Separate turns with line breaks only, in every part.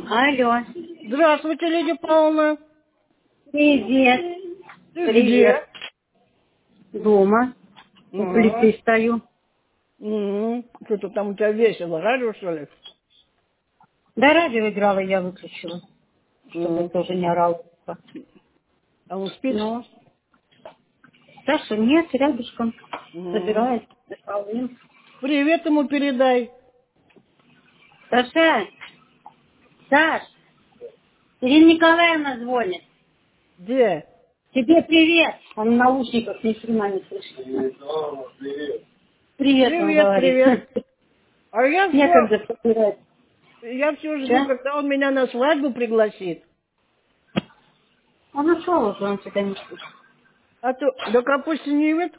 Алло.
Здравствуйте, Лидия Павловна.
Привет.
Ты
Привет.
где?
Дома. У плиты стою.
Что-то там у тебя весело, радио, что ли?
Да, радио играла, я выключила, чтобы
М.
тоже не орал.
А он спит?
Ну, Саша нет, рядышком.
М.
Собирает. Исполним.
Привет ему передай.
Саша, Саш, Ирина Николаевна звонит.
Где?
Тебе привет. Он в наушниках ни хрена не слышит. Привет, он
Привет,
говорит.
привет. А
Некогда собирать.
я все жду,
Че?
когда он меня на свадьбу пригласит.
Он ушел уже, он сюда не слышит.
А то до капусты не имеет?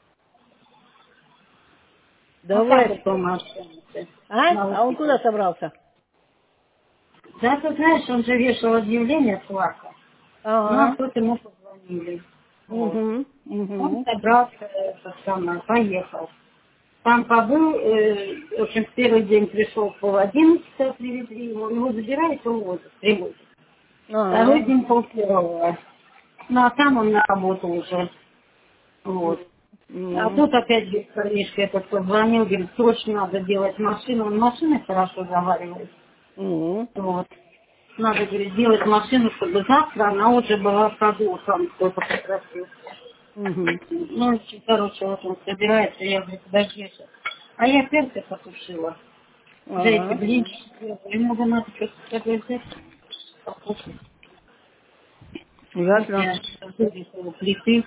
Вот так
Давай.
вот дома общаемся.
А? А он куда
Наушниках.
собрался?
Да, ты знаешь, он же вешал объявление Слака. Ну, а
Ага.
тут ему позвонили. Вот.
Угу.
Он
Угу.
собрался, поехал. Там побыл, в общем, в первый день пришел в 10:30, привезли его забирают и увозят, привозят. Второй
Ага.
день полпервого. Ну, а там он на работу уже. Вот. А
М.
тут опять без парнишка этот позвонил, говорит, срочно надо делать машину. Он машины хорошо заваривает.
М.
Вот. Надо, говорит, делать машину, чтобы завтра она уже была в ходу, сам кто-то попросил.
Мгм.
Ну, короче, вот он собирается, я говорю, подожди сейчас. А я перцы потушила. За эти
Ага.
блинчики. Ему бы надо что-то такое взять, покушать. Вот
Ясно.
я буду около плиты.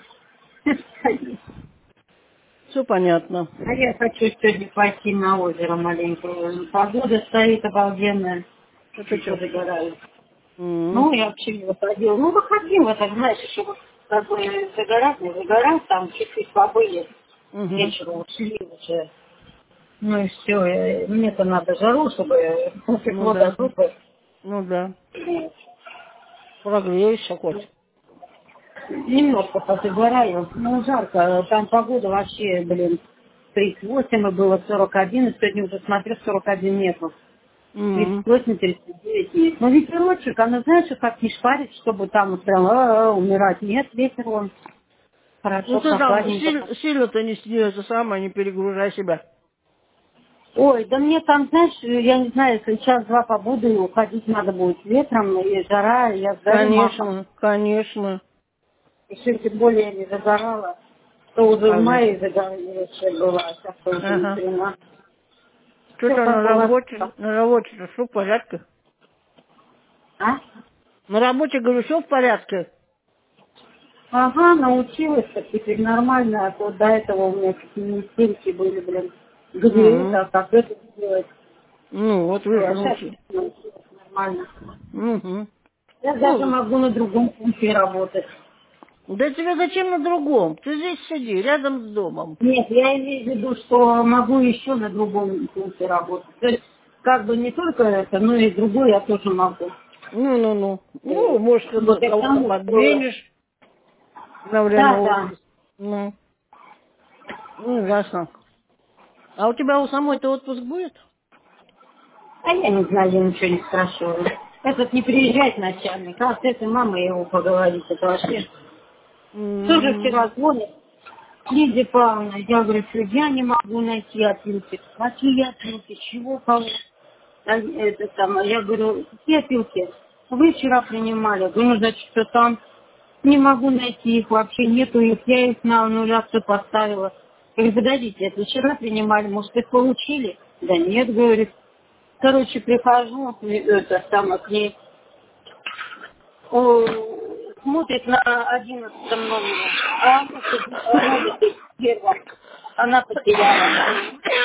Все понятно.
А я хочу сегодня пойти на озеро маленькое. Погода стоит обалденная.
Это
И
что?
позагораю.
Угу.
Ну, я вообще не выходила. Ну, выходила, так, знаешь, чтобы как бы загорать, не загорать, там чуть-чуть побыли. Вечером ушли уже. Ну и все. Мне-то надо жару, чтобы
Ну
тепло до
да.
зубы.
Ну да.
Вот.
Прогреешься хоть.
Немножко позагораю. Ну, жарко. Там погода вообще, блин, 38, и было 41, и сегодня уже смотрю, 41 нету.
Угу.
38, 39 нет. Но ветерочек, оно, знаешь, как не шпарит, чтобы там прям умирать. Нет, ветер он.
Ну
Хорошо,
ты там
прохладненько.
сильно-то не это самое, не перегружай себя.
Ой, да мне там, знаешь, я не знаю, если час-два побуду, и уходить надо будет ветром, и жара, и я сгорю махом.
Конечно, конечно.
Еще тем более я не загорала, то уже в
Конечно.
мае загоревшая была, а сейчас уже ни
Ага.
хрена. Все
Что-то
как у вас.
на работе-то все в порядке.
А?
На работе, говорю, все в порядке.
Ага, научилась, так теперь нормально, а то до этого у меня какие истерики были, блин. Где
Угу.
это, а как это сделать?
Ну, вот
Ой,
видишь,
а сейчас
научи.
научилась нормально.
Угу.
Я даже
Ну,
могу на другом пункте работать.
да тебе зачем на другом? Ты здесь сиди, рядом с домом.
Нет, я имею в виду, что могу еще на другом пункте работать. То есть, как бы не только это, но и другое я тоже могу.
Ну. Ну,
Вот.
может,
Вот я к
кого-то
тому, что...
подменишь на время
Да, да.
отпуска. Ну, ясно. А у тебя у самой-то отпуск будет?
А я не знаю, я ничего не спрашиваю. Этот не приезжает начальник, а с этой мамой его поговорить, это вообще... Тоже
М.
вчера звонит. Лидия Павловна, я говорю, что я не могу найти опилки. Какие опилки? Чего, кого? Это самое. Я говорю, какие опилки? Вы вчера принимали. Я говорю, ну, значит, что там? Не могу найти их, вообще нету их. Я их на нуля все поставила. Я говорю, подождите, это вчера принимали, может, их получили? Да нет, говорит. Короче, прихожу, это самое, к ней, смотрит на 11 номере, а она где-то первом, она потеряла.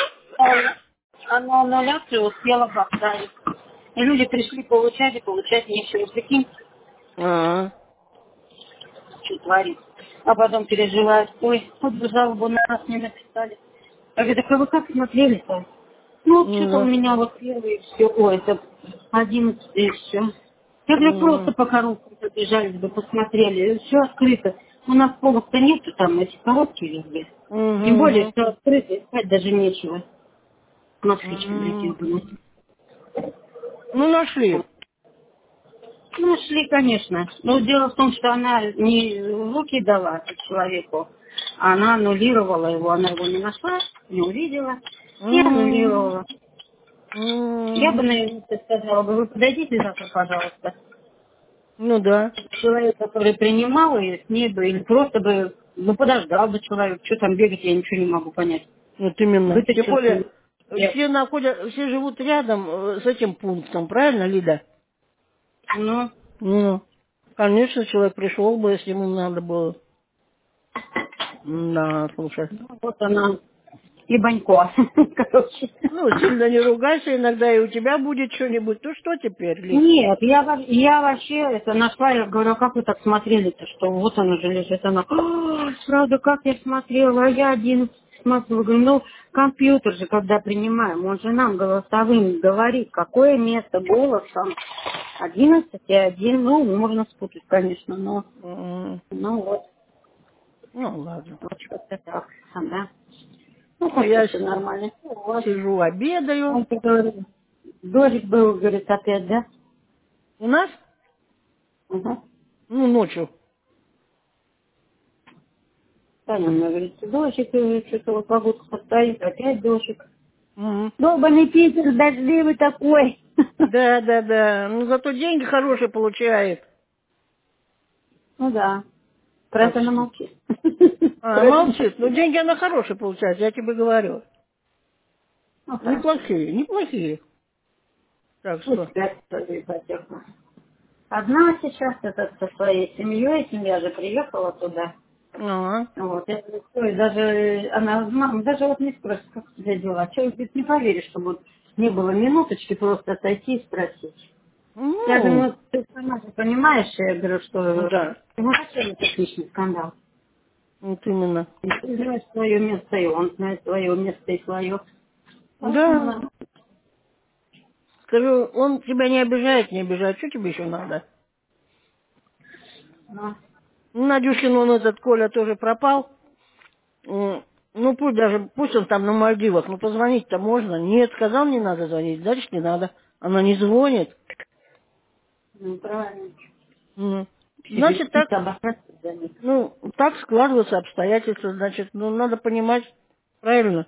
Она аннуляцию успела поставить. И люди пришли получать, и получать нечего. Прикинь,
А.
что творит. А потом переживают, ой, хоть бы жалобу на нас не написали. Я говорю, так а вы как смотрели-то? Ну, вот что-то у
Ну.
меня вот первые все, ой, это 11 и все. Я говорю, просто по коробкам побежали бы, посмотрели, все открыто. У нас полок-то нету там, эти коробки везде. Тем более,
Угу.
что открыто, искать даже нечего. Москвич
М.
прилетел, думаю.
Ну, нашли.
Ну, шли, конечно. Но дело в том, что она не в руки дала человеку, а она аннулировала его. Она его не нашла, не увидела и
М,
аннулировала. Я бы,
м.
наверное, сказала бы, вы подойдите завтра, пожалуйста.
Ну да,
Человек, который принимал ее, с ней бы, или просто бы, ну, подождал бы человек. Что там бегать, я ничего не могу понять.
вот именно. Тем
Вытащил.
более,
Я,
все живут рядом с этим пунктом, правильно, Лида?
ну,
Ну, конечно, человек пришел бы, если ему надо было. Да, слушай.
вот она, и Банько, короче.
Ну, сильно не ругайся, иногда и у тебя будет что-нибудь. Ну, что теперь, Лид?
Нет, я вообще это нашла, я говорю, а как вы так смотрели-то, что вот она же лежит, она, «А, правда, как я смотрела, а я 11 смотрела, говорю, ну, компьютер же, когда принимаем, он же нам голосовым говорит, какое место голосом, 11 и 1, ну, можно спутать, конечно, но,
М,
ну, вот,
Ну, ладно.
вот как-то так, да. Ну,
Ну,
как-то
я
все нормально. Вот,
сижу, обедаю.
он говорит, дождик был, говорит, опять, да?
У нас,
Угу.
ну, ночью.
Таня мне говорит, дождик, что-то вот погода постоит, опять дождик.
Мгм.
Долбанный Питер, дождливый такой.
Да, да, да. Ну, зато деньги хорошие получает.
Ну да, про
Так
это она
что.
молчит.
А,
Про это
молчит. Ну,
молчит.
деньги она хорошие получает, я тебе говорю.
Ну хорошо.
Неплохие, неплохие. Так
Пусть
что.
спят свою ипотеку. Одна сейчас это со своей семьей, семья же приехала туда.
Ага.
Вот, я говорю, «Ой, даже она, мама, даже вот не спросит, как у тебя дела. Человек говорит, не поверишь, что вот не было минуточки просто отойти и спросить. Я
Ну,
думаю, ты сама же понимаешь, я говорю, что
да.
ну зачем этот личный скандал?
Вот именно.
Ты знаешь свое место, и он знает свое место и свое. Поэтому
Да.
надо.
Скажу, он тебя не обижает, не обижает. Что тебе еще надо?
Ну,
Ну, Надюшкин, он этот Коля тоже пропал. Ну, пусть даже, пусть он там на Мальдивах, но позвонить-то можно. Нет, сказал, не надо звонить, значит, не надо. Она не звонит.
ну, правильно.
Ну, значит, так,
Чисто обосраться за них.
ну, так складываются обстоятельства, значит, ну, надо понимать правильно.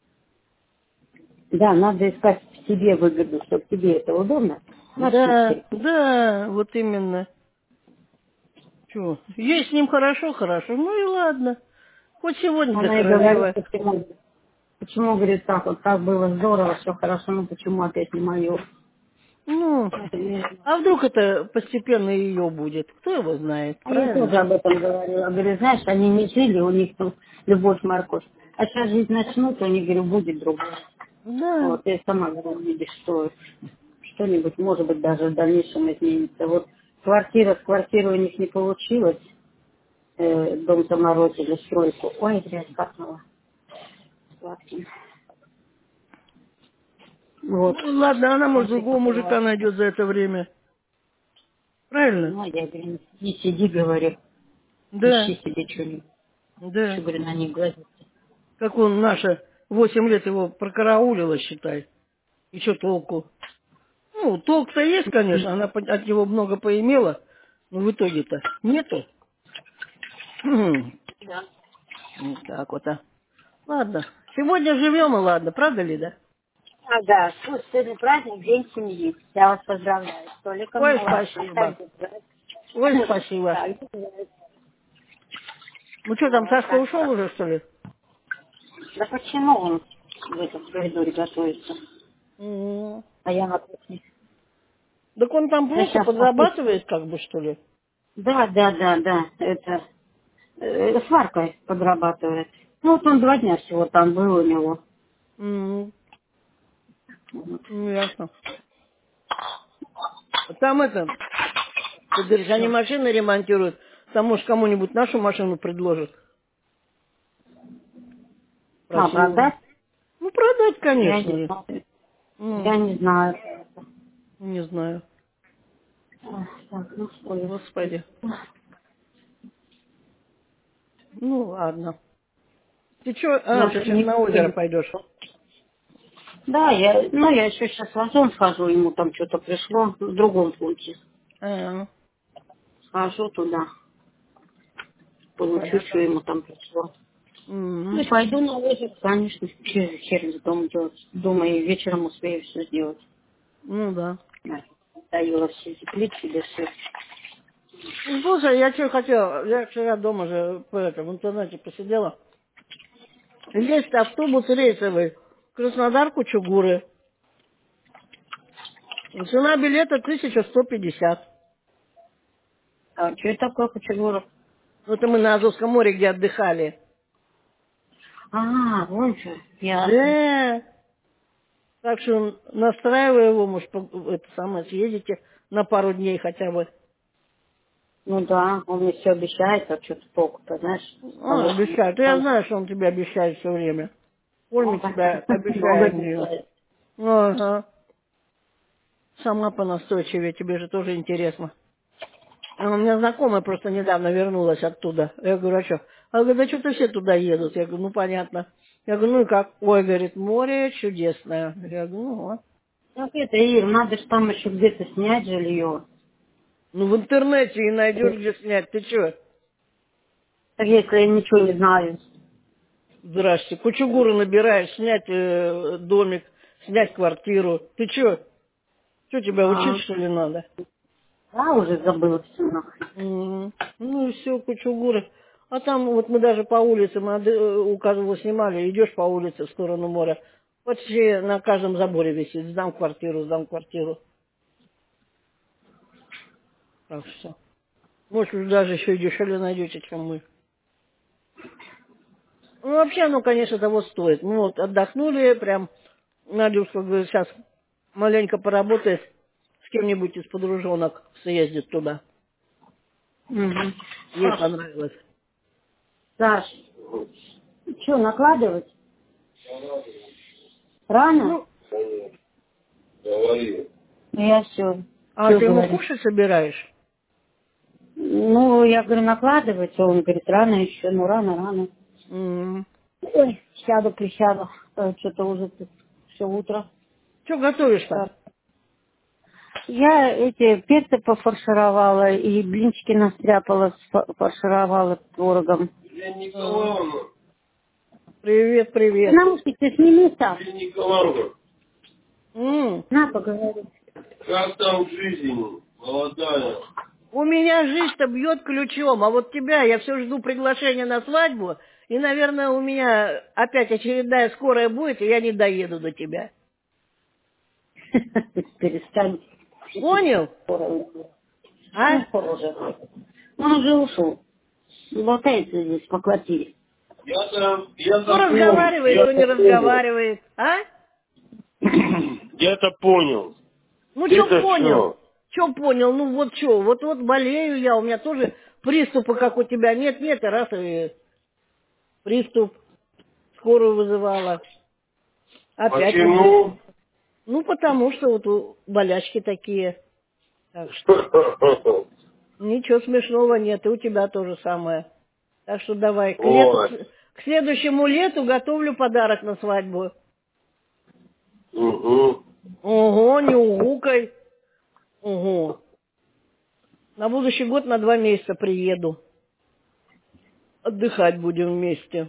Да, надо искать в себе выгоду, чтобы тебе это удобно. Начни
Да,
терпеть.
да, вот именно. Чё, ей с ним хорошо, хорошо, ну и ладно. Хоть сегодня до
Она и говорит,
королевы.
почему, говорит, так вот, так было здорово, все хорошо, ну почему опять не мое?
Ну, а вдруг это постепенно ее будет? Кто его знает,
А я тоже
правильно?
об этом говорила. Говорю, знаешь, они не жили, у них тут любовь, морковь. А сейчас жить начнут, у них, говорю, будет другое.
Да.
Вот, я сама говорю, видишь, что что-нибудь, может быть, даже в дальнейшем изменится. Вот квартира с квартирой у них не получилось, дом заморозили, стройку. Ой, грязь капнула. Сладкий. Вот.
Ну, ладно, она, может,
После
другого
такого,
мужика найдет за это время. Правильно?
ну, я говорю, не сиди, говорю,
Да,
ищи себе что-нибудь. Еще,
да.
говорю, на них глазить.
Как он наша 8 лет его прокараулила, считай. И что толку? Ну, толк-то есть, конечно, она от него много поимела, но в итоге-то нету.
Да.
Вот так вот, а. Ладно, сегодня живем и ладно, правда, Лида?
Ага, вот сегодня праздник, День семьи. Я вас поздравляю. С Толиком
Ой,
молодцом.
спасибо.
Так держать.
Ой, спасибо.
Так держать.
Ну что, там
Вот,
Сашка
так
ушел
что.
уже, что ли?
Да почему он в этом коридоре готовится?
М.
А я на кухне.
Так он там
Я
просто
сейчас попить.
подрабатывает, как бы, что ли?
Да, да, да, да. Это сваркой подрабатывает. Ну вот он 2 дня всего там был у него.
М.
Вот.
Ну, ясно. Там это, ты говоришь, они
Что?
машины ремонтируют, там, может, кому-нибудь нашу машину предложат.
А,
Красивую.
продать?
Ну, продать,
Я
конечно
не
же.
знаю.
Ну,
Я не знаю.
не знаю.
Ах, так, ну что я.
Господи. Ну, ладно. Ты что,
Ну,
ты
что
сейчас
не
на озеро пойдешь?
Да, я еще сейчас в Озон схожу, ему там что-то пришло в другом случае.
А,
Схожу туда, получу, что
понятно.
ему там пришло. Ну
М.
и пойду на озеро, конечно, через дом делать. Думаю, вечером успею все сделать.
Ну да.
Доела все эти плитки, да все.
Ну, слушай, я что хотела, я вчера дома же в интернете посидела. Есть автобус рейсовый, Краснодар-Кучугуры. Цена билета 1150.
А что это такое кочегуров?
Это мы на Азовском море, где отдыхали.
Вон что, ясно.
Да. Так что настраивай его, может, это самое, съездите на пару дней хотя бы.
Ну да, он мне все обещает, а что-то толку-то, знаешь, того,
Обещает. Я
там,
знаю, что он тебе обещает все время. Кормит
много,
тебя
много
обещаниями.
обещает.
Ага. Сама понастойчивее, тебе же тоже интересно. А у меня знакомая просто недавно вернулась оттуда. Я говорю, а что? Она говорит, да что-то все туда едут. Я говорю, ну понятно. Я говорю, ну и как? Ой, говорит, море чудесное. Я говорю, ну вот.
Так это, Ир, надо же там еще где-то снять жилье.
Ну в интернете и найдешь, где снять. Ты что?
Так если я ничего не знаю.
Здрасте. Кучугуру набираешь, снять домик, снять квартиру. Ты что? Что тебя учить,
А,
что ли, надо?
да, уже забыла все нахрен.
Мгм. Ну и все, Кучугуры. А там вот мы даже по улице, у каждого снимали, идешь по улице в сторону моря. Почти на каждом заборе висит. Сдам квартиру, сдам квартиру. Так что. Может, вы даже еще и дешевле найдете, чем мы. Ну, вообще, оно, конечно, того стоит. Ну, вот отдохнули, прям, Надюшка говорит, сейчас маленько поработает с кем-нибудь из подружонок, съездит туда.
Угу.
Ей понравилось.
Саш, что, накладывать? Рано?
Ну,
Говори.
Я все.
а
Что
ты ему
говорить?
кушать собираешь?
Ну, я говорю, накладывать, а он говорит, рано еще, ну рано. Ой, сяду, присяду. Что-то уже все утро.
Что готовишь-то?
Так. Я эти перцы пофаршировала и блинчики настряпала, фаршировала творогом.
Елена
А,
Николаевна.
Привет, привет.
Наушники сними там.
Елена Николаевна.
М,
На, поговори.
Как там жизнь, молодая?
У меня жизнь-то бьет ключом, а вот тебя, я все жду приглашения на свадьбу, и, наверное, у меня опять очередная скорая будет, и я не доеду до тебя.
Перестань.
Понял? А?
Ну, уже. Он уже ушел. Болтается здесь по квартире.
То разговаривает, то не разговаривает. А?
Я-то понял.
Ну, что
Это
понял?
что?
Что понял? Ну, вот что? Вот болею я, у меня тоже приступы, как у тебя. Нет, и раз и приступ. Скорую вызывала. Опять вот здесь.
Почему?
Ну, потому что вот болячки такие. Так что ничего смешного нет, и у тебя то же самое. Так что давай,
Ой.
к следующему лету готовлю подарок на свадьбу.
Угу.
Ого, не угукай. Ого. На будущий год на 2 месяца приеду. Отдыхать будем вместе.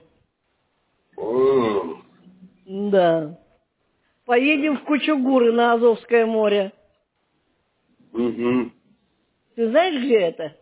Да. Поедем в Кучугуры на Азовское море.
Угу.
Ты знаешь, где это?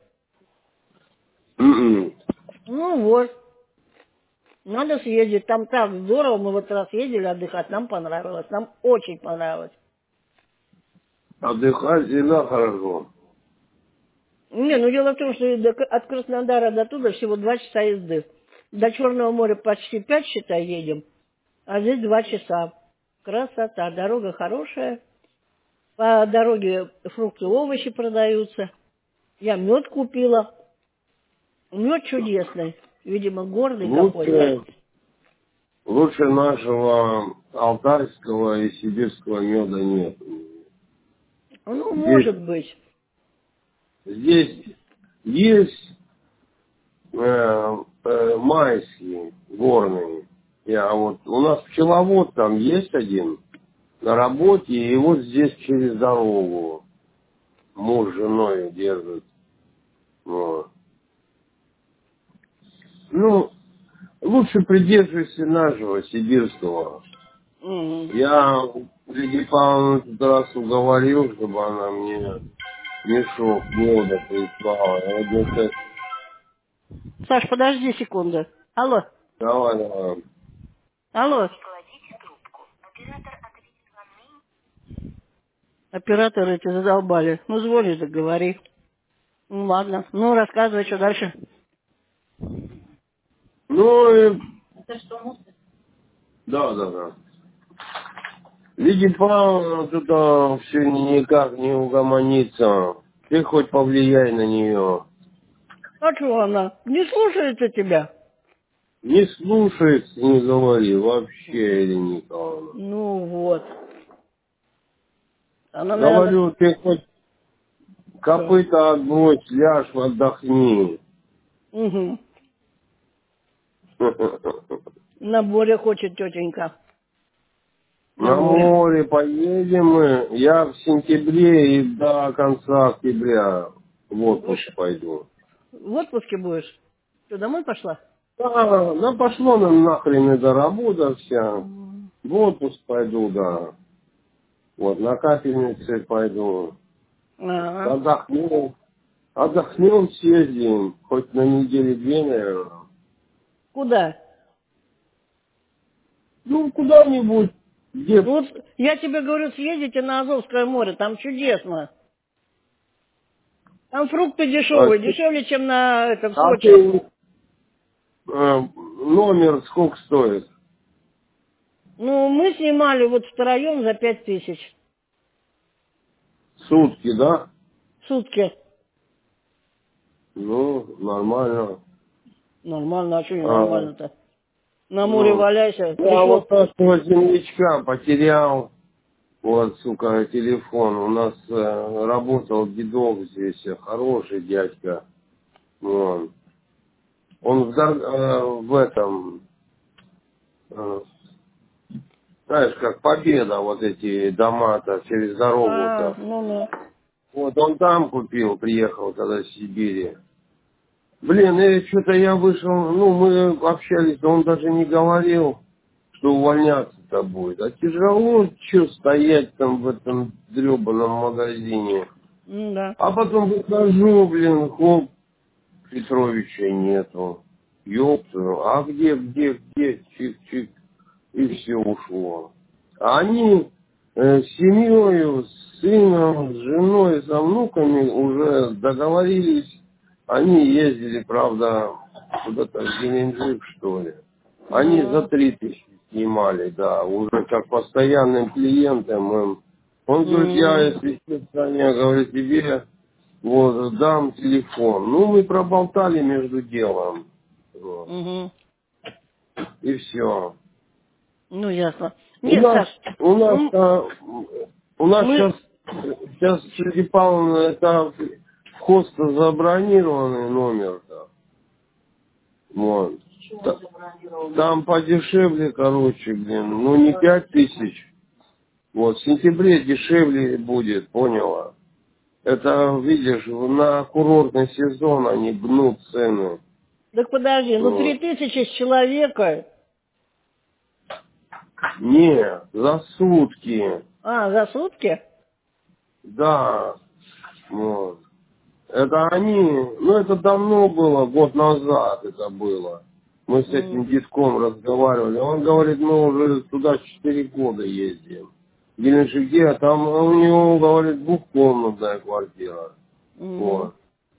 Ну вот. Надо съездить. Там так здорово. Мы вот раз ездили отдыхать. Нам понравилось. Нам очень понравилось.
Отдыхать всегда хорошо.
Не, ну дело в том, что от Краснодара до туда всего 2 часа езды. До Черного моря почти 5, считай, едем. А здесь 2 часа. Красота. Дорога хорошая. По дороге фрукты, овощи продаются. Я мед купила. Мед чудесный. Видимо, горный какой-то.
Лучше нашего алтайского и сибирского меда нет.
Ну,
Здесь,
может быть.
здесь есть майские, горные. Вот у нас пчеловод там есть один на работе, и вот здесь через дорогу муж с женой держит. Вот. Ну, лучше придерживайся нашего, сибирского.
Мгм.
Я Лидии Павловну этот раз уговорил, чтобы она мне мешок меда прислала. Я говорю, «Ты
Саш, подожди секунду. Алло,
давай.
алло. Операторы эти задолбали. Ну, звонишь, да говори. Ну, ладно. Ну, рассказывай, что дальше.
Ну, и... Да. Лидия Павловна туда все никак не угомонится. Ты хоть повлияй на нее.
А что она? Не слушается тебя?
Не слушается, не говори. Вообще, Ирина Николаевна.
Ну, вот. Она, наверное...
Говорю, ты хоть
Что?
копыта отбрось, ляжь, отдохни.
Угу. На море хочет тетенька. На
На
море.
море поедем мы. Я в сентябре и до конца октября в отпуск пойду.
В отпуске будешь? Что, домой пошла?
Да, пошло нам нахрен эта работа вся.
Мгм.
В отпуск пойду, да. Вот, на капельнице пойду.
Ага.
Отдохнем. Отдохнем, съездим. Хоть на неделю-две, наверное.
Куда?
Ну, куда-нибудь, где...
Вот я тебе говорю, съездите на Азовское море, там чудесно. Там фрукты
А,
дешевые, дешевле, чем в
а
Сочи.
ты номер сколько стоит?
Ну, мы снимали вот втроем за 5000
Сутки, да?
в сутки.
Ну, нормально.
Нормально, а что не
А,
нормально-то? На море
ну,
валяйся,
я
пришел.
вот нашего землячка потерял. Вот, сука, телефон. У нас работал дедок здесь, хороший дядька. Вот. Он в этом, э, знаешь, как Победа, вот эти дома-то через
А,
дорогу-то.
ну.
Вот он там купил, приехал тогда с Сибири. Блин, и что-то я вышел, ну, мы общались, но он даже не говорил, что увольняться-то будет. А тяжело, что стоять там в этом дребаном магазине.
Да.
А потом выхожу, блин, хоп, Петровича нету. Ёпту, а где, чик-чик, и все ушло. А они с семьей, с сыном, с женой, со внуками уже договорились. Они ездили, правда, куда-то в Геленджик, что ли. Они за 3000 снимали, да, уже как постоянным клиентам им. Он говорит, я, если честно, я говорю, тебе вот дам телефон. Ну, мы проболтали между делом. Вот.
Угу.
И все.
Ну, ясно.
У
Нет,
нас,
Саш,
у нас,
м,
а, у нас
мы...
сейчас, Сергей Павловна, это вход-то забронированный номер-то. Вот. Там подешевле, короче, блин, ну не 5000. Вот, в сентябре дешевле будет, поняла? Это, видишь, на курортный сезон они гнут цены.
Так подожди, ну
Вот.
3000 с человека.
Не, за сутки.
А, за сутки?
Да. Вот. Это они, ну это давно было, год назад это было. Мы с этим детком разговаривали. Он говорит, мы уже туда 4 года ездим. В Геленджике, а там у него, говорит, двухкомнатная квартира.
Угу.
Вот.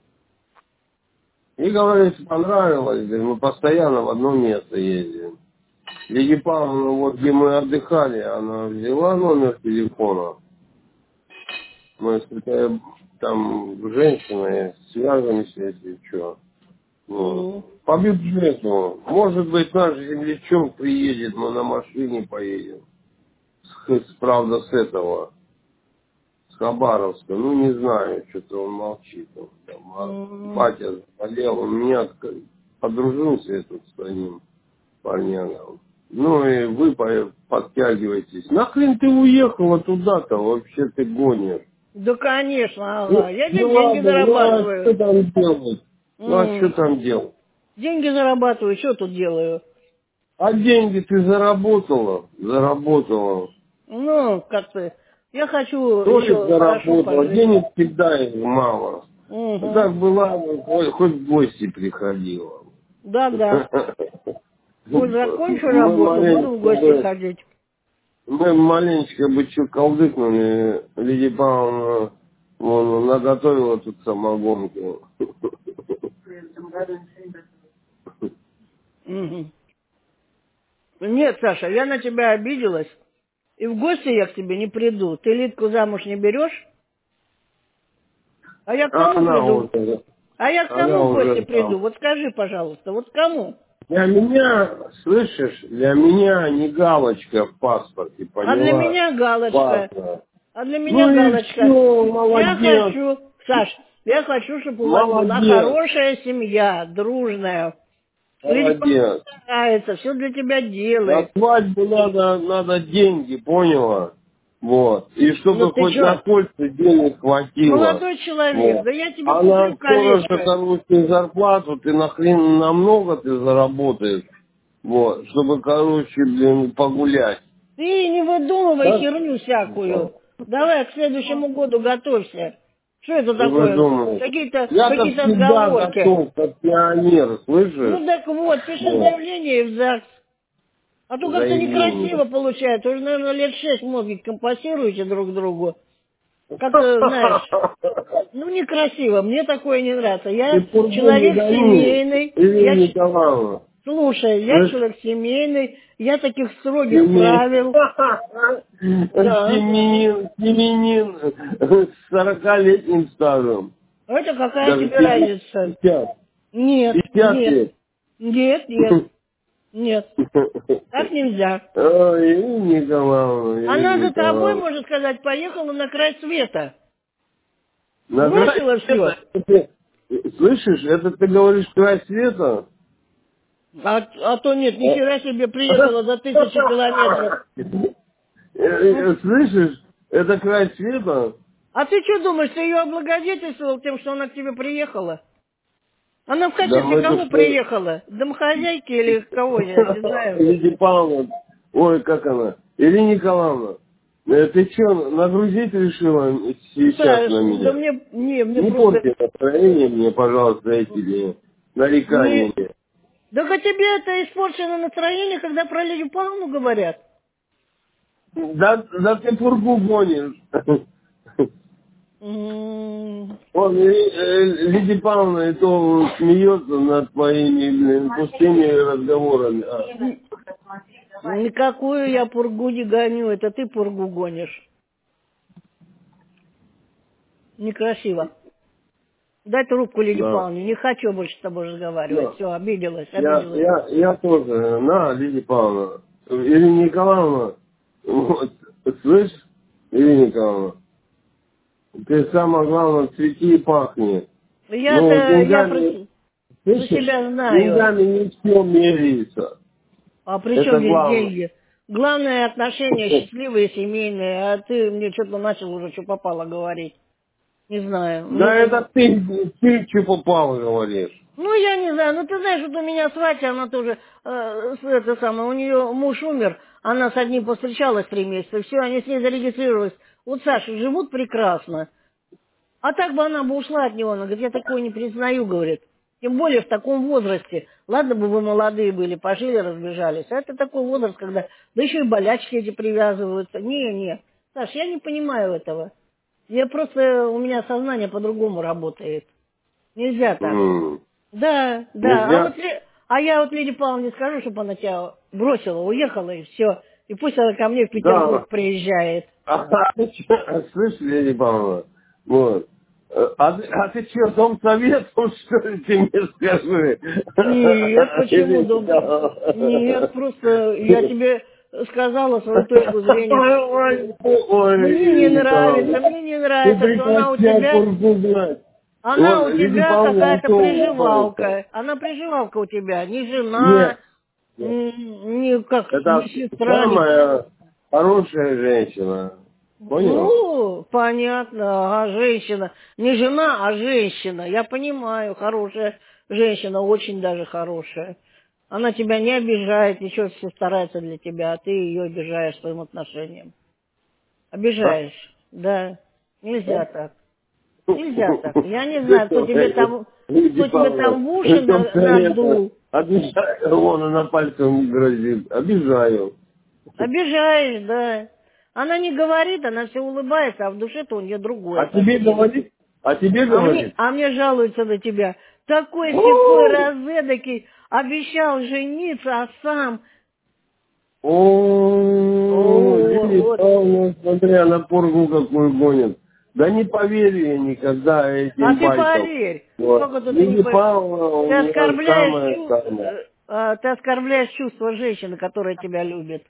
И говорит, понравилось, говорит, мы постоянно в одно место ездим. Лидия Павловна, вот где мы отдыхали, она взяла номер телефона. Мы с этой, там женщиной связываемся, если что. Вот.
Угу.
По бюджету. Может быть, наш землячок приедет, мы на машине поедем. Правда, с этого, с Хабаровска. Ну, не знаю, что-то он молчит. Он там, батя заболел, он меня подружился этот с одним парнягом. Ну и вы подтягиваетесь. Нахрен ты уехала туда-то, вообще ты гонишь.
Да, конечно, ага. Я
Ну
деньги
ладно, ну а
зарабатываю.
что там делать? Ну а что там делать?
Деньги зарабатываю, что тут делаю?
А деньги ты заработала? Заработала.
Ну, как-то, я хочу
Толик
еще хорошо
заработала.
пожить.
Денег всегда мало. А
Угу.
так была, хоть в гости приходила.
Да-да. Вот закончу
Мы
работу, буду в
маленечко
гости
бы,
ходить.
мы маленечко бы что колдыкнули, Лидия Павловна вон, наготовила тут самогонку.
Угу. Нет, Саша, я на тебя обиделась. И в гости я к тебе не приду. Ты Лидку замуж не берешь? А я к
А
кому
она
приду?
уже,
А я к
она
кому в гости
уже
приду?
там.
Вот скажи, пожалуйста, вот к кому?
Для меня, слышишь, для меня не галочка в паспорте,
А для
поняла?
меня галочка.
Важно.
А для меня
Ну и
галочка.
все,
Я
молодец,
хочу, Саш, я хочу, чтобы у вас была
молодец,
хорошая семья, дружная. Лидия
молодец.
старается, все для тебя
На
делает.
свадьбу надо деньги, поняла? Вот. И
Ну
чтобы
ты
хоть на
что,
кольца денег хватило.
молодой человек,
Вот.
да я тебе
А на
куплю
сторожа,
колечко.
короче, зарплату ты нахрен намного ты заработаешь. Вот. Чтобы, короче, блин, погулять.
Ты не выдумывай
Да?
херню всякую.
Вот.
Давай к следующему году готовься. Что это
И вы
такое?
думаете.
Какие-то
Я-то
какие
всегда
отговорки.
готов, как пионер, слышишь?
Ну так вот, пиши
Вот.
заявление в ЗАГС. А то как-то
Заявление.
некрасиво получается. Уже, наверное, лет 6 мозги компасируете друг другу. Как-то, знаешь, ну некрасиво. Мне такое не нравится.
Ты
Я
пургу не
человек
гони,
семейный.
Ирина Николаевна.
Слушай, я
Слышь,
человек семейный. Я таких строгих
семей.
правил. Да.
Семенин с 40-летним стажем.
Это какая
Даже
тебе разница?
50.
Нет,
50
нет,
лет.
нет, нет, нет. Так нельзя.
Ой, Ирина Николаевна,
Она
Ирина
за тобой,
Николаевна.
можно сказать, поехала на край света.
На край
Бросила все.
света, слышишь, это ты говоришь край света?
А то нет, ни хера себе приехала за 1000 километров.
Слышишь, это край света?
А ты что думаешь, ты ее облагодетельствовал тем, что она к тебе приехала? Она в
Да
качестве
мы-то
кого
что?
приехала? Домохозяйки или кого, я не знаю.
Лидия Павловна, ой, как она? Ирина Николаевна, ты что, нагрузить решила сейчас
Саш,
на
да
меня?
мне
Не
просто...
порти настроение мне, пожалуйста, эти
Не...
нареканиями.
Да а тебе это испорчено настроение, когда про Лидию Павловну говорят.
Да ты пургу гонишь.
М,
Он, Лидия Павловна, и то смеется над твоими, блин, пустыми разговорами.
Никакую я пургу не гоню, это ты пургу гонишь. Некрасиво. Дай трубку Лидии
Да.
Павловне, не хочу больше с тобой разговаривать.
Да.
Все, обиделась, обиделась.
Я тоже. На, Лидия Павловна. Ирина Николаевна, вот, слышь, Ирина Николаевна, ты самое главное цвети и пахни. Ну,
Я
деньгами,
про
слышишь,
себя знаю.
деньгами не все меряется.
А при чем
Это
здесь
главное.
деньги? Главное отношения счастливые, семейные, а ты мне что-то начал уже, что попало говорить. Не знаю.
Да это ты что попало говоришь.
Ну, я не знаю, ну ты знаешь, вот у меня сватья, она тоже, это самое, у нее муж умер, она с одним повстречалась 3 месяца, все, они с ней зарегистрировались. Вот, Саша, живут прекрасно. А так бы она бы ушла от него, она говорит, я такое не признаю, говорит. Тем более в таком возрасте. Ладно бы вы молодые были, пожили, разбежались. А это такой возраст, когда, да еще и болячки эти привязываются. Не. Саш, я не понимаю этого. Я просто, у меня сознание по-другому работает. Нельзя так. Да.
Нельзя?
А я вот Лидии Павловне скажу, чтобы она тебя бросила, уехала и все. И пусть она ко мне в
Да.
Петербург приезжает.
Слышь, Лидия Павловна, вот. А ты что, дом советом, что ли, ты мне скажи?
Нет, почему дом? Нет, просто я тебе сказала свою точку зрения.
Ой,
Мне не
ты
нравится, что
прекрати пургу знать.
она
Вот,
у
Лидия
тебя
Павловна,
какая-то
что говорится?
приживалка. Она приживалка у тебя, не жена,
Нет,
не
это
сестра,
самая хорошая женщина. Понял?
Ну, понятно, ага, женщина. Не жена, а женщина. Я понимаю, хорошая женщина, очень даже хорошая. Она тебя не обижает, ничего, все старается для тебя, а ты ее обижаешь своим отношением.
Да?
Обижаешь, да. Нельзя
Да?
так. Нельзя так. Я не знаю, кто тебе там
Люди,
в уши
причем Карета
надул.
обижаю, вон она пальцем грозит. Обижаю.
Обижаешь, да. Она не говорит, она все улыбается, а в душе-то у нее другое
А тебе
совсем.
говорит? А тебе говорит?
А мне жалуются на тебя. Такой всякой разэдакий, обещал жениться, а сам...
О, Лилия
Вот.
Павловна, смотря на поргу какую гонит. Да не поверю я никогда
А
этим
ты
байкам.
поверь.
Вот.
Как это ты не
Лилия
поверишь?
Павловна у
Ты
меня
оскорбляешь,
самая.
ты оскорбляешь чувства женщины, которая тебя любит.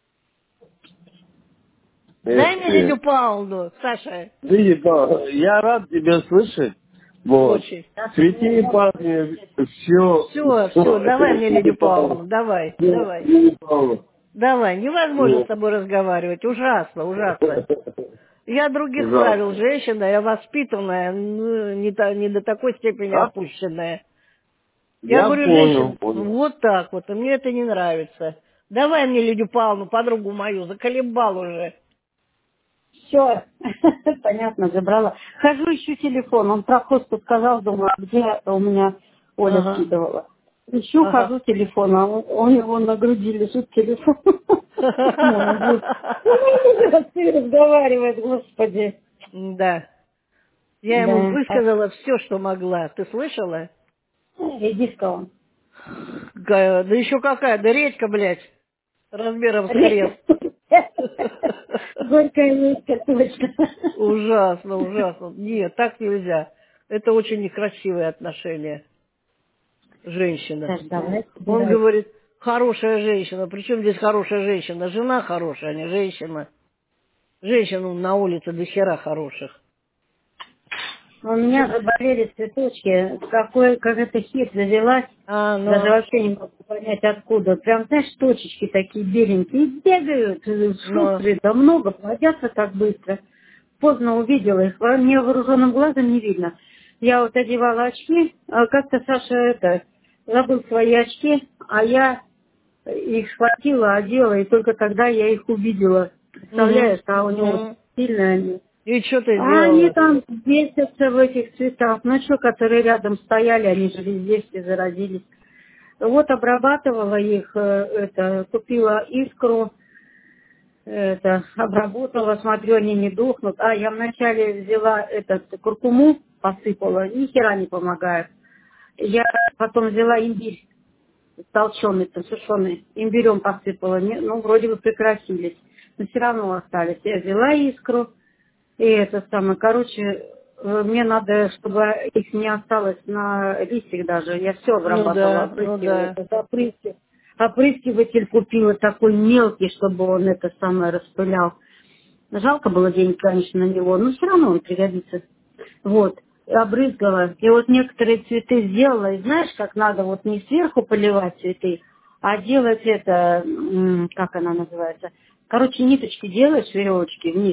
Дай
Эх
мне
ты.
Лидию Павловну, Саша.
Лилия Павловна, я рад тебя слышать. Вот.
Очень.
Цвети и пахни,
Все, давай мне Лидию Павловну, давай.
Лилия Павловна.
Давай, невозможно с тобой разговаривать, ужасно, ужасно. Я других правил
Ужасно.
женщина, я воспитанная, ну, не до такой степени
А?
опущенная. Я
Я
говорю,
понял,
женщин,
понял.
вот так вот, и мне это не нравится. Давай мне Лидию Павловну, подругу мою, заколебал уже.
Все, понятно, забрала. Хожу, ищу телефон. Он про хосту сказал, думаю, а где у меня Оля
Ага,
скидывала. Ищу,
ага.
хожу телефон, а у него на груди лежит телефон. Молодец. Ты разговаривает, господи.
Да, я ему
Да.
высказала все, что могла. Ты слышала?
Редиска он.
Да еще какая, да редька, блядь, размером с крест.
Горькая редька, точно.
Ужасно, ужасно. Нет, так нельзя. Это очень некрасивые отношения. Женщина.
Саш, давай
Он
собирай.
говорит, хорошая женщина. Причем здесь хорошая женщина? Жена хорошая, а не женщина. Женщин на улице до хера хороших.
У меня заболели цветочки. Как эта хит завелась.
А,
Даже
ну,
вообще не могу понять, откуда. Прям, знаешь, точечки такие беленькие. Бегают,
но,
шустрые, да много, плодятся так быстро. Поздно увидела их. Невооруженным глазом не видно. Я вот одевала очки. А как-то Саша забыл свои очки, а я их схватила, одела, и только тогда я их увидела.
угу,
Представляешь, а у него сильные они.
И что ты
А они
делала?
там бесятся в этих цветах. Ну что, которые рядом стояли, они же везде все заразились. Вот обрабатывала их, купила искру, обработала, смотрю, они не дохнут. А я вначале взяла куркуму, посыпала, ни хера не помогает. Я потом взяла имбирь толченый, сушеный, имбирем посыпала, ну, вроде бы прекратились, но все равно остались. Я взяла искру, и мне надо, чтобы их не осталось на листьях даже. Я все обрабатывала,
Ну
опрыскивала.
да.
Это опрыскиватель купила такой мелкий, чтобы он распылял. Жалко было денег, конечно, на него, но все равно он пригодится. Вот. И обрызгала. И вот некоторые цветы сделала. И знаешь, как надо вот не сверху поливать цветы, а делать как она называется? Короче, ниточки делаешь, веревочки вниз.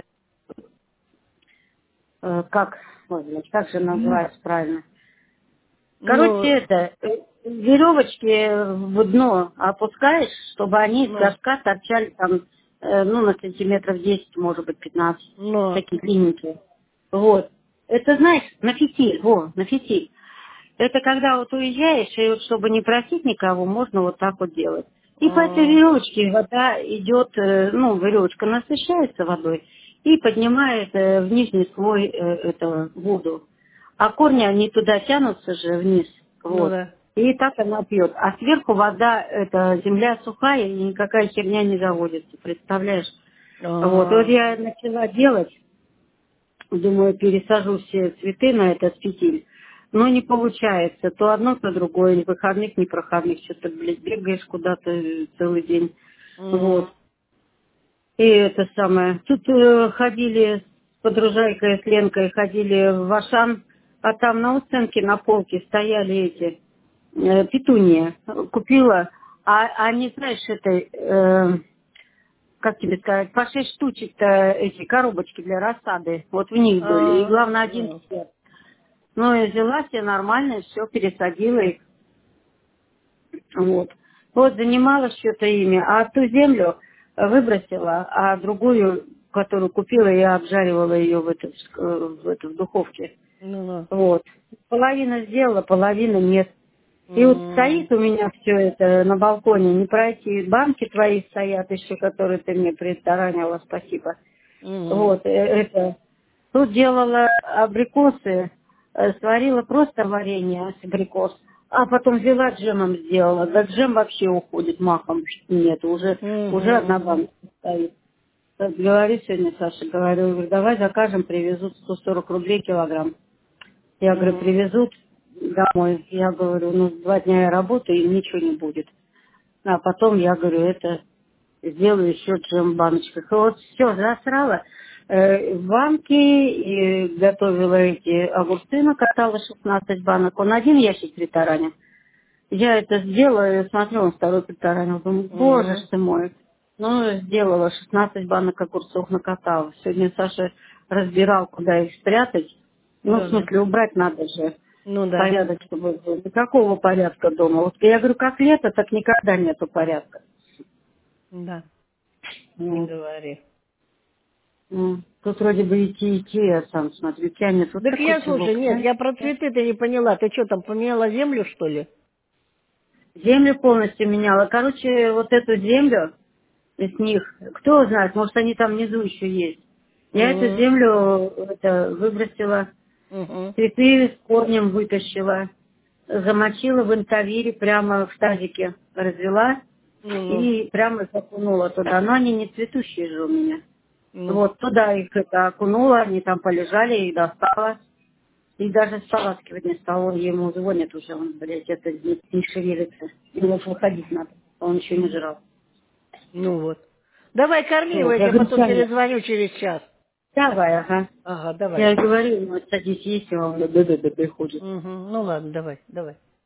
Как же называется правильно? Короче,
Ну,
веревочки в дно опускаешь, чтобы они из
ну,
горшка торчали там, на сантиметров 10, может быть, 15,
ну.
такие длинненькие. Вот. Это, знаешь, на фитиль. Это когда вот уезжаешь, и вот чтобы не просить никого, можно вот так вот делать. И по этой
А,
веревочке вода идет, веревочка насыщается водой и поднимает в нижний слой воду. А корни, они туда тянутся же вниз,
ну
вот.
да.
И так она пьет. А сверху вода, земля сухая, и никакая херня не заводится, представляешь? Вот. И вот
А,
я начала делать, думаю, пересажу все цветы на этот фитиль. Но не получается. То одно, то другое. Ни выходных, ни проходных. Что-то, бегаешь куда-то целый день.
мгм.
Вот. И Тут ходили с подружайкой, с Ленкой, ходили в Ашан, а там на уценке на полке стояли петунии. Купила. А они, знаешь, как тебе сказать, по 6 штучек-то эти коробочки для рассады. Вот в них были. И главное, один цвет. Ну, и взяла себе нормально, все, пересадила их. Вот. Вот, занималась что-то ими. А ту землю выбросила, а другую, которую купила, я обжаривала ее в духовке.
Ну.
Вот. Половину сделала, половину нет. И вот стоит у меня все это на балконе, не пройти. Банки твои стоят еще, которые ты мне притаранила, спасибо. Вот, это. Тут делала абрикосы, сварила просто варенье с абрикос, а потом взяла джемом сделала. Да джем вообще уходит махом, нет, уже одна банка стоит. Так, говорю сегодня, Саша, говорю, давай закажем, привезут 140 рублей килограмм. Я говорю, привезут домой. Я говорю, ну, 2 дня я работаю, и ничего не будет. А потом я говорю, это сделаю еще джем в баночках. И вот все, засрала. В банке и готовила эти огурцы, накатала 16 банок. Он один ящик притаранил. Я это сделала, и смотрю, он второй притаранил. Думаю, боже ж ты мой. Ну, сделала 16 банок огурцов, накатала. Сегодня Саша разбирал, куда их спрятать. Ну, в смысле, убрать надо же.
Ну да.
Порядок, чтобы был. Никакого порядка дома. Вот я говорю, как лето, так никогда нету порядка.
Да. Не
Вот.
говори.
Тут вроде бы идти, я сам смотрю, тянет. Вот
Так
такой
я, слушай,
чулок,
нет,
да?
я про цветы-то не поняла. Ты что, там поменяла землю, что ли?
Землю полностью меняла. Короче, вот эту землю с них, кто знает, может, они там внизу еще есть. Я эту землю выбросила, цветы с корнем вытащила, замочила в интавире прямо в тазике, развела и прямо окунула туда. Но они не цветущие же у меня. Вот, туда их окунула, они там полежали, и достала. И даже споласкивать не стала. Ему звонят уже, он, блядь, это не шевелится. Ему выходить надо, он еще не жрал.
Ну вот. Давай корми его,
Вот,
я
я
тебе
говорю,
потом
Саня,
перезвоню через час.
давай, ага.
Ага, давай.
Я говорю, ему, садись есть, и он да-да-да приходит.
Ну ладно, давай.